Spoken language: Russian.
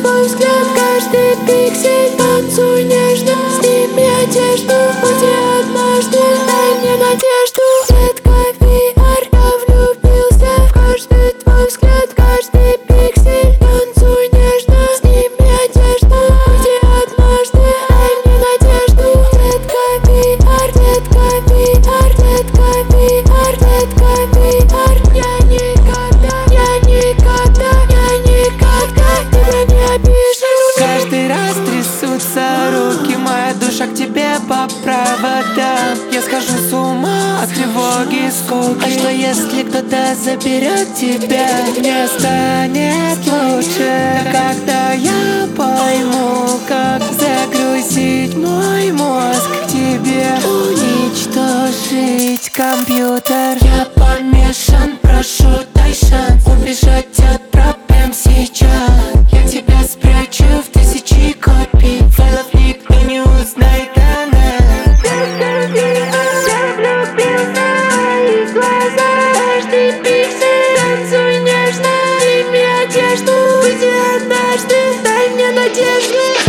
твой взгляд, каждый пиксель. Танцуй нежно, сними одежду. Уйди однажды, дай мне надежду. Детка, VR, я влюбился в каждый твой взгляд, каждый пиксель. Танцуй нежно, сними одежду. Уйди однажды, дай мне надежду. Детка, VR, детка, VR, детка, VR, детка, VR. Я никогда тебя не обижу. Каждый раз трясутся руки, моя душа к тебе по проводам. Я схожу с ума от тревоги и скуки. А что если кто-то заберет тебя? Мне станет лучше, когда я пойму, как загрузить мой мозг к тебе. Уничтожить компьютер. Я помешан, прошу, дай шанс убежать от проблем сейчас. Я тебя спрячу в 1000 копий файлов, никто не узнает о нас. Я влюбился в твои глаза, каждый пиксель. Танцуй нежно, сними одежду. Уйди однажды, дай мне надежду.